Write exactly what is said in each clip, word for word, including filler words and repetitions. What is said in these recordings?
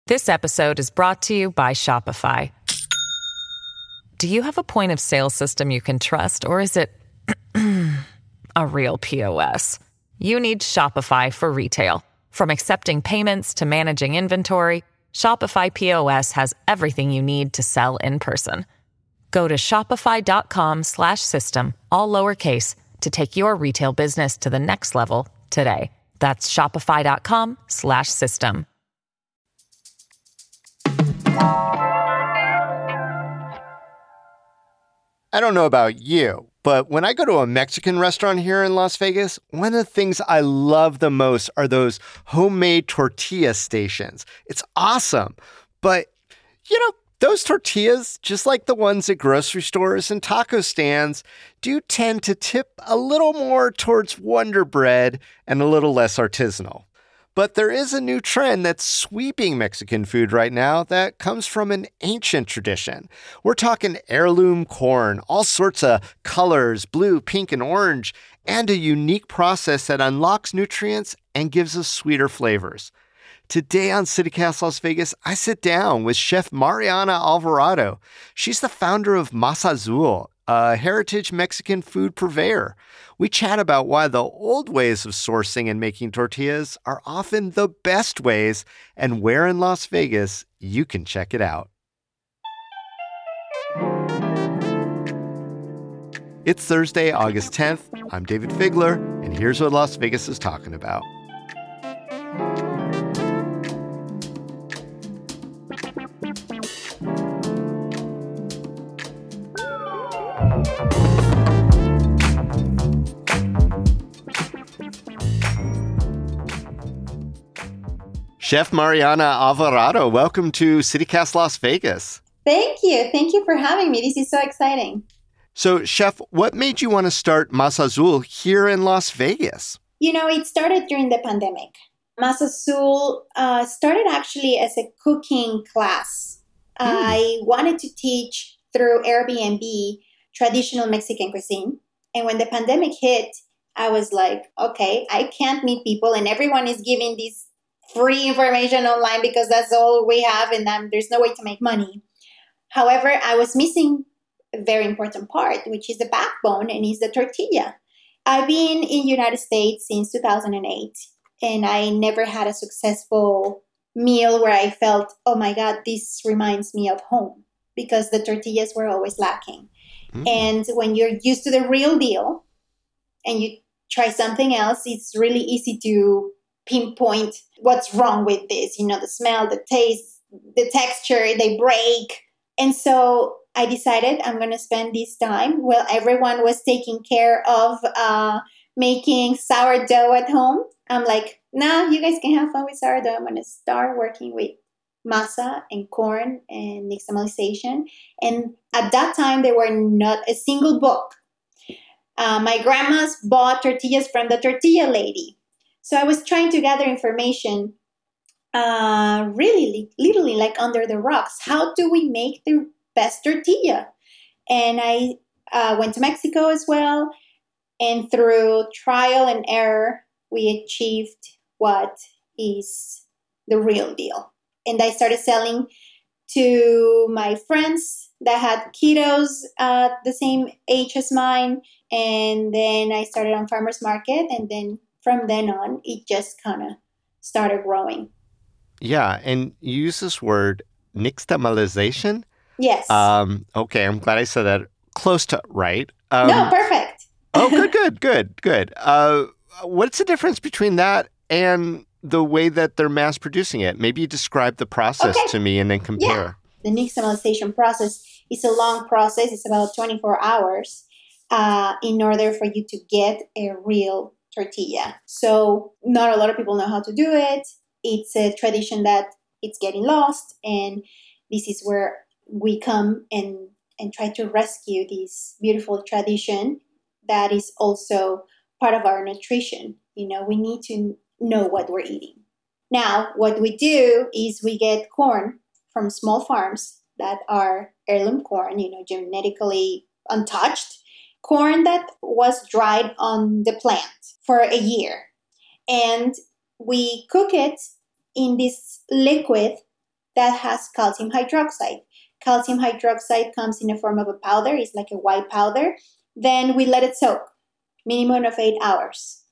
This episode is brought to you by Shopify. Do you have a point of sale system you can trust, or is it a real P O S? You need Shopify for retail. From accepting payments to managing inventory, Shopify P O S has everything you need to sell in person. Go to shopify.com slash system, all lowercase, to take your retail business to the next level today. That's shopify.com slash system. I don't know about you, but when I go to a Mexican restaurant here in Las Vegas, one of the things I love the most are those homemade tortilla stations. It's awesome. But, you know, those tortillas, just like the ones at grocery stores and taco stands, do tend to tip a little more towards Wonder Bread and a little less artisanal. But there is a new trend that's sweeping Mexican food right now that comes from an ancient tradition. We're talking heirloom corn, all sorts of colors, blue, pink, and orange, and a unique process that unlocks nutrients and gives us sweeter flavors. Today on CityCast Las Vegas, I sit down with Chef Mariana Alvarado. She's the founder of Masa Azul, a heritage Mexican food purveyor. We chat about why the old ways of sourcing and making tortillas are often the best ways and where in Las Vegas you can check it out. It's Thursday, August tenth. I'm David Figler, and here's what Las Vegas is talking about. Chef Mariana Alvarado, welcome to CityCast Las Vegas. Thank you. Thank you for having me. This is so exciting. So, Chef, what made you want to start Masa Azul here in Las Vegas? You know, it started during the pandemic. Masa Azul uh, started actually as a cooking class. Mm. I wanted to teach through Airbnb traditional Mexican cuisine. And when the pandemic hit, I was like, okay, I can't meet people and everyone is giving these free information online because that's all we have and um, there's no way to make money. However, I was missing a very important part, which is the backbone, and is the tortilla. I've been in the United States since two thousand eight, and I never had a successful meal where I felt, oh my God, this reminds me of home, because the tortillas were always lacking. Mm. And when you're used to the real deal and you try something else, it's really easy to pinpoint what's wrong with this, you know, the smell, the taste, the texture, they break. And so I decided I'm going to spend this time while everyone was taking care of uh, making sourdough at home. I'm like, nah, you guys can have fun with sourdough. I'm going to start working with masa and corn and nixtamalization. And at that time, there were not a single book. Uh, my grandma's bought tortillas from the tortilla lady. So I was trying to gather information, uh, really, literally like under the rocks. How do we make the best tortilla? And I uh, went to Mexico as well. And through trial and error, we achieved what is the real deal. And I started selling to my friends that had kiddos uh, the same age as mine. And then I started on farmer's market, and then from then on, it just kind of started growing. Yeah, and you use this word, nixtamalization? Yes. Um, okay, I'm glad I said that close to right. Um, no, perfect. oh, good, good, good, good. Uh, what's the difference between that and the way that they're mass producing it? Maybe you describe the process okay. to me and then compare. Yeah. The nixtamalization process is a long process. It's about twenty-four hours uh, in order for you to get a real tortilla. So not a lot of people know how to do it. It's a tradition that it's getting lost. And this is where we come and, and try to rescue this beautiful tradition that is also part of our nutrition. You know, we need to know what we're eating. Now, what we do is we get corn from small farms that are heirloom corn, you know, genetically untouched, corn that was dried on the plant for a year. And we cook it in this liquid that has calcium hydroxide. Calcium hydroxide comes in the form of a powder. It's like a white powder. Then we let it soak, minimum of eight hours.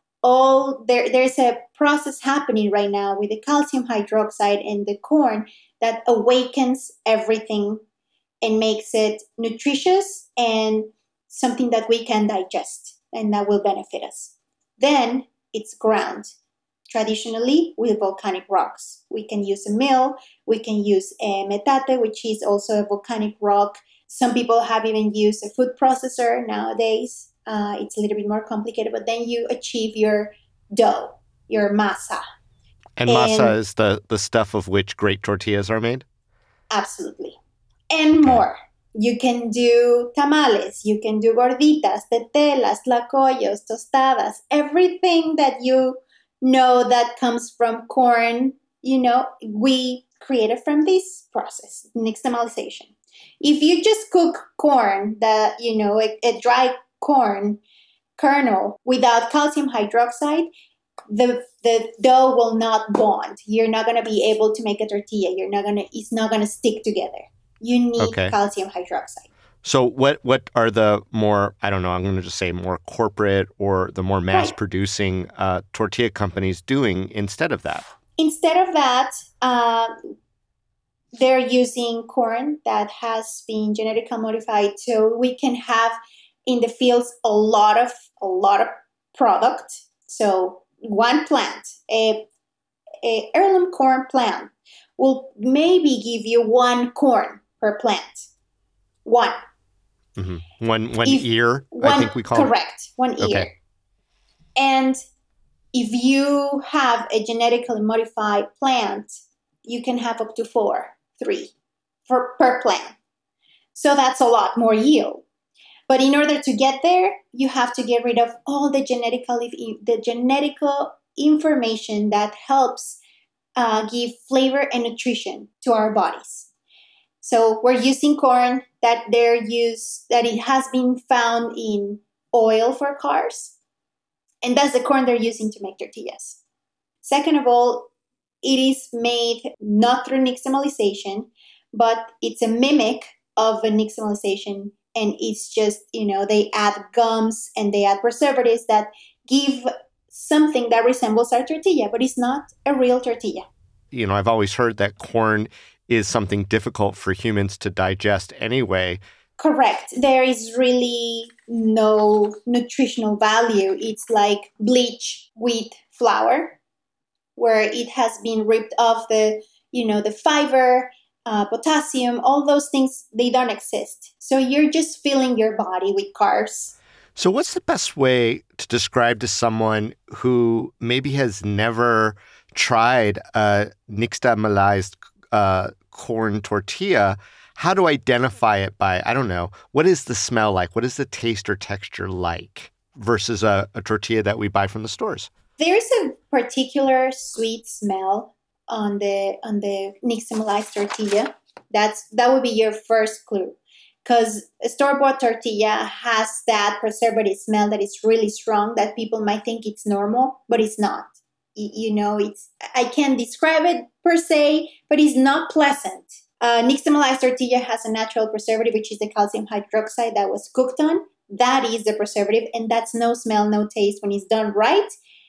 All there, there's a process happening right now with the calcium hydroxide in the corn that awakens everything and makes it nutritious and something that we can digest and that will benefit us. Then it's ground, traditionally with volcanic rocks. We can use a mill, we can use a metate, which is also a volcanic rock. Some people have even used a food processor nowadays. Uh, it's a little bit more complicated, but then you achieve your dough, your masa. And, and masa is the, the stuff of which great tortillas are made? Absolutely. And more. You can do tamales, you can do gorditas, tetelas, tlacoyos, tostadas, everything that you know that comes from corn, you know, we created from this process, nixtamalization. If you just cook corn, that, you know, a, a dry corn kernel without calcium hydroxide, the the dough will not bond. You're not going to be able to make a tortilla. You're not going to, it's not going to stick together. You need okay. calcium hydroxide. So what, what are the more, I don't know, I'm going to just say more corporate or the more mass-producing right. uh, tortilla companies doing instead of that? Instead of that, uh, they're using corn that has been genetically modified, so we can have in the fields a lot of a lot of product. So one plant, a, a heirloom corn plant, will maybe give you one corn per plant. One. Mm-hmm. One one if, ear, one, I think we call correct, it. Correct, one ear. Okay. And if you have a genetically modified plant, you can have up to four, three for, per plant. So that's a lot more yield. But in order to get there, you have to get rid of all the genetically the genetical information that helps uh, give flavor and nutrition to our bodies. So we're using corn that they're used, that it has been found in oil for cars. And that's the corn they're using to make tortillas. Second of all, it is made not through nixtamalization, but it's a mimic of a nixtamalization. And it's just, you know, they add gums and they add preservatives that give something that resembles our tortilla, but it's not a real tortilla. You know, I've always heard that corn is something difficult for humans to digest anyway. Correct. There is really no nutritional value. It's like bleach wheat flour, where it has been ripped off the, you know, the fiber, uh, potassium, all those things, they don't exist. So you're just filling your body with carbs. So what's the best way to describe to someone who maybe has never tried a nixtamalized uh, corn tortilla, how to identify it by, I don't know, what is the smell like? What is the taste or texture like versus a, a tortilla that we buy from the stores? There's a particular sweet smell on the on the nixtamalized tortilla. That's that would be your first clue. Because a store-bought tortilla has that preservative smell that is really strong that people might think it's normal, but it's not. You know, it's I can't describe it per se, but it's not pleasant. Uh, nixtamalized tortilla has a natural preservative, which is the calcium hydroxide that was cooked on. That is the preservative, and that's no smell, no taste. When it's done right,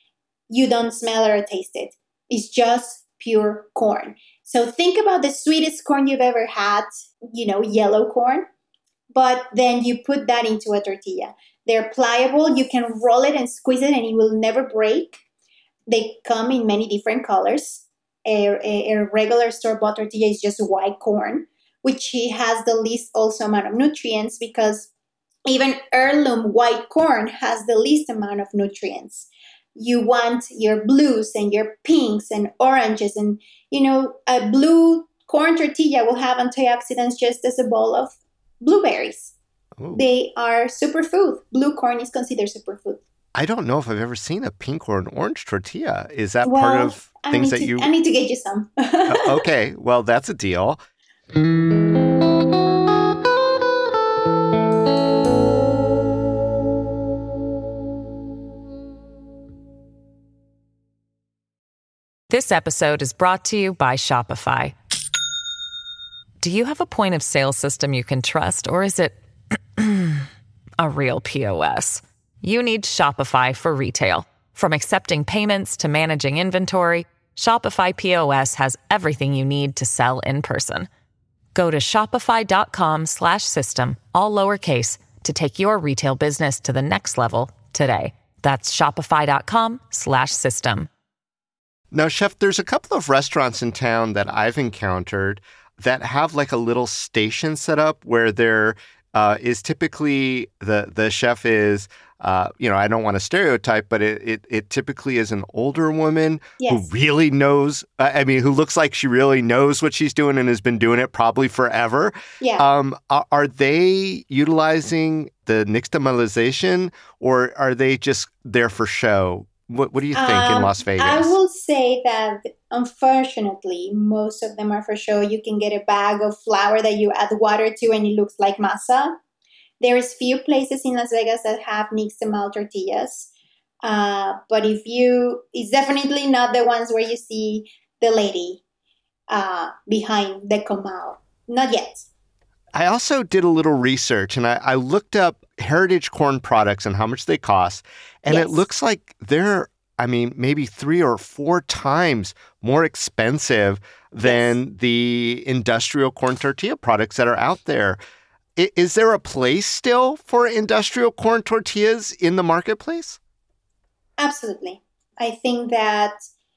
you don't smell or taste it. It's just pure corn. So think about the sweetest corn you've ever had, you know, yellow corn. But then you put that into a tortilla. They're pliable. You can roll it and squeeze it and it will never break. They come in many different colors. A, a, a regular store-bought tortilla is just white corn, which has the least also amount of nutrients because even heirloom white corn has the least amount of nutrients. You want your blues and your pinks and oranges. And, you know, a blue corn tortilla will have antioxidants just as a bowl of blueberries. Ooh. They are superfood. Blue corn is considered superfood. I don't know if I've ever seen a pink or an orange tortilla. Is that well, part of I things that to, you... I need to get you some. uh, okay, well, that's a deal. This episode is brought to you by Shopify. Do you have a point of sale system you can trust, or is it a real P O S? You need Shopify for retail. From accepting payments to managing inventory, Shopify P O S has everything you need to sell in person. Go to shopify.com slash system, all lowercase, to take your retail business to the next level today. That's shopify.com slash system. Now, Chef, there's a couple of restaurants in town that I've encountered that have like a little station set up where there uh, is typically the the chef is, uh, you know, I don't want to stereotype, but it, it, it typically is an older woman Yes. who really knows, uh, I mean, who looks like she really knows what she's doing and has been doing it probably forever. Yeah. Um, are, are they utilizing the nixtamalization, or are they just there for show? What, what do you think in Um, Las Vegas? I will say that unfortunately, most of them are for show. You can get a bag of flour that you add water to and it looks like masa. There's few places in Las Vegas that have nixtamal tortillas. Uh, but if you, it's definitely not the ones where you see the lady uh, behind the comal. Not yet. I also did a little research and I, I looked up heritage corn products and how much they cost. And Yes. it looks like they're, I mean, maybe three or four times more expensive than the industrial corn tortilla products that are out there. I- Is there a place still for industrial corn tortillas in the marketplace? Absolutely. I think that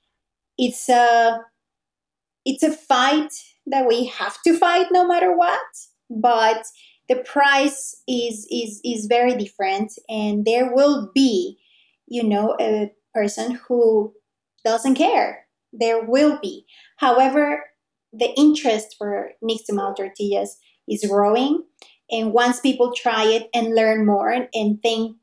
it's a it's a fight that we have to fight no matter what, but the price is is is very different, and there will be, you know, a person who doesn't care. There will be. However, the interest for nixtamal tortillas is growing, and once people try it and learn more, and thanks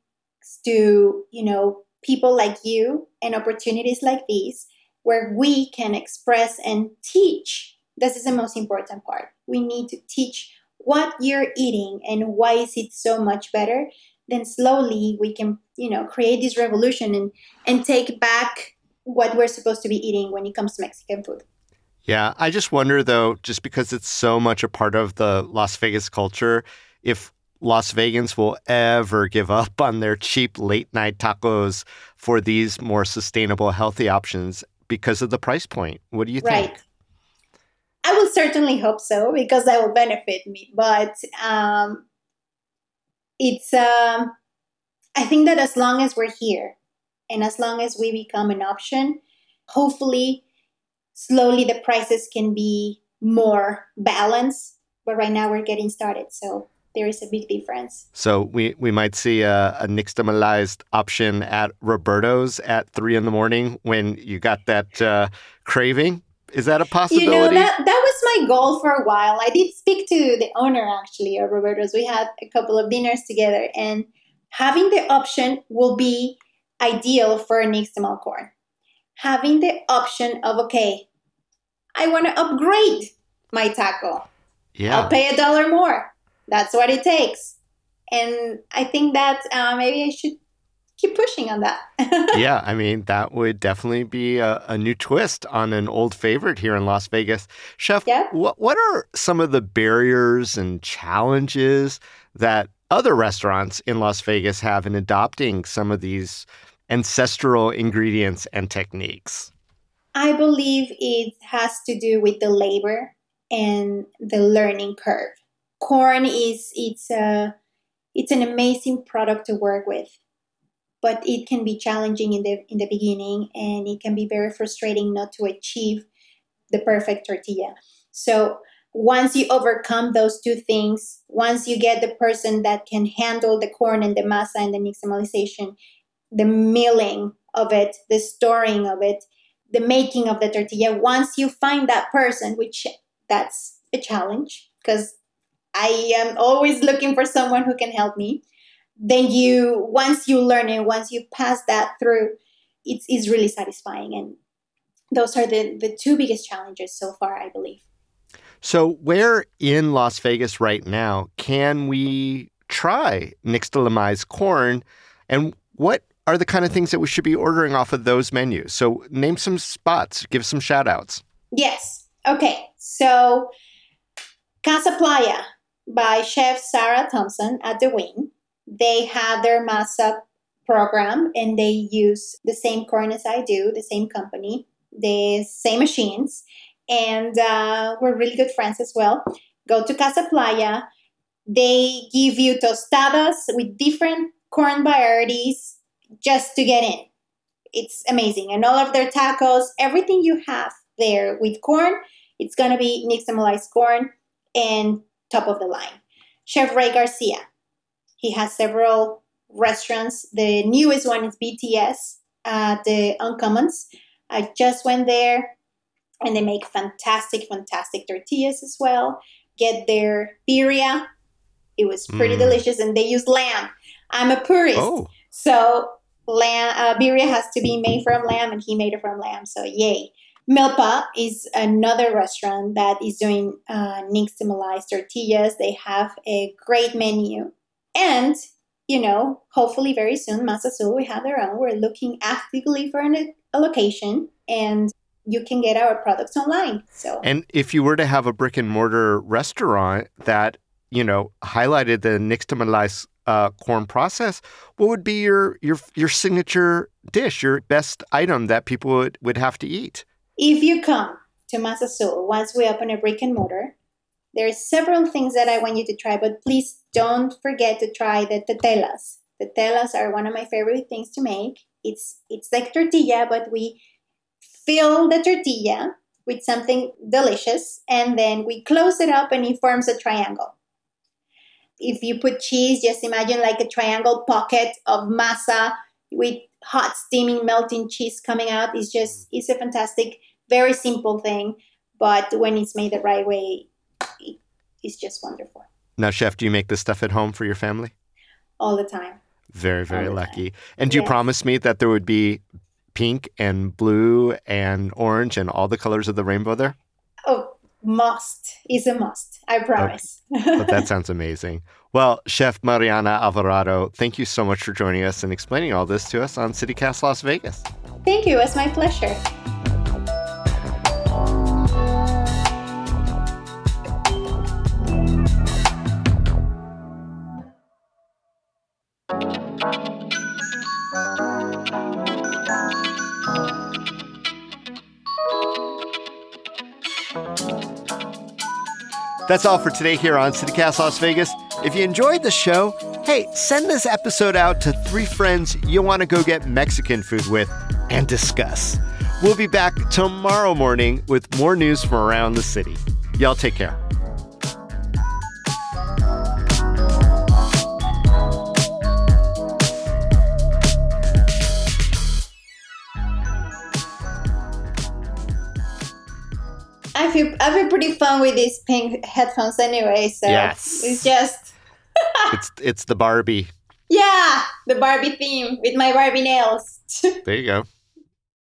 to, you know, people like you and opportunities like these where we can express and teach. This is the most important part. We need to teach what you're eating and why is it so much better. Then slowly we can, you know, create this revolution and, and take back what we're supposed to be eating when it comes to Mexican food. Yeah, I just wonder though, just because it's so much a part of the Las Vegas culture, if Las Vegans will ever give up on their cheap late night tacos for these more sustainable, healthy options because of the price point. What do you think? Right. I will certainly hope so because that will benefit me. But um, it's, um, I think that as long as we're here and as long as we become an option, hopefully, slowly the prices can be more balanced. But right now we're getting started. So there is a big difference. So we, we might see a, a nixtamalized option at Roberto's at three in the morning when you got that uh, craving. Is that a possibility? You know, that, that was my goal for a while. I did speak to the owner, actually, of Roberto's. We had a couple of dinners together, and having the option will be ideal for nixtamal corn. Having the option of, okay, I want to upgrade my taco. Yeah. I'll pay a dollar more. That's what it takes. And I think that uh, maybe I should keep pushing on that. Yeah, I mean, that would definitely be a, a new twist on an old favorite here in Las Vegas. Chef, Yeah. what, what are some of the barriers and challenges that other restaurants in Las Vegas have in adopting some of these ancestral ingredients and techniques? I believe it has to do with the labor and the learning curve. Corn is it's a it's an amazing product to work with, but it can be challenging in the in the beginning, and it can be very frustrating not to achieve the perfect tortilla. So once you overcome those two things, once you get the person that can handle the corn and the masa and the nixtamalization, the milling of it, the storing of it, the making of the tortilla, once you find that person, which that's a challenge because I am always looking for someone who can help me. Then you, once you learn it, once you pass that through, it's, it's really satisfying. And those are the, the two biggest challenges so far, I believe. So where in Las Vegas right now can we try nixtamalized corn, and what are the kind of things that we should be ordering off of those menus? So name some spots, give some shout outs. Yes. Okay. So Casa Playa by Chef Sarah Thompson at the Wing. They have their masa program and they use the same corn as I do, the same company, the same machines. And uh, we're really good friends as well. Go to Casa Playa. They give you tostadas with different corn varieties just to get in. It's amazing. And all of their tacos, everything you have there with corn, it's going to be nixtamalized corn and top of the line. Chef Ray Garcia, he has several restaurants. The newest one is B T S at the Uncommons. I just went there and they make fantastic, fantastic tortillas as well. Get their birria. It was pretty mm. delicious and they use lamb. I'm a purist. Oh. So lamb, uh, birria has to be made from lamb and he made it from lamb. So yay. Milpa is another restaurant that is doing uh, nixtamalized tortillas. They have a great menu. And, you know, hopefully very soon, Masa Azul will have their own. We're looking actively for an, a location and you can get our products online. So, and if you were to have a brick and mortar restaurant that, you know, highlighted the nixtamalized uh, corn process, what would be your, your, your signature dish, your best item that people would, would have to eat? If you come to Masa Azul, once we open a brick and mortar, there are several things that I want you to try, but please don't forget to try the tetelas. Tetelas are one of my favorite things to make. It's it's like tortilla, but we fill the tortilla with something delicious, and then we close it up and it forms a triangle. If you put cheese, just imagine like a triangle pocket of masa with hot, steaming, melting cheese coming out. It's just, it's a fantastic, very simple thing, but when it's made the right way, it, it's just wonderful. Now, Chef, do you make this stuff at home for your family? All the time. Very, very lucky. Time. And do you yes. promise me that there would be pink and blue and orange and all the colors of the rainbow there? Oh, must. It's a must. I promise. Okay. But that sounds amazing. Well, Chef Mariana Alvarado, thank you so much for joining us and explaining all this to us on CityCast Las Vegas. Thank you. It was my pleasure. That's all for today here on CityCast Las Vegas. If you enjoyed the show, hey, send this episode out to three friends you want to go get Mexican food with and discuss. We'll be back tomorrow morning with more news from around the city. Y'all take care. I feel I feel pretty fun with these pink headphones anyway, so yes. it's just it's it's the Barbie. Yeah, the Barbie theme with my Barbie nails. There you go.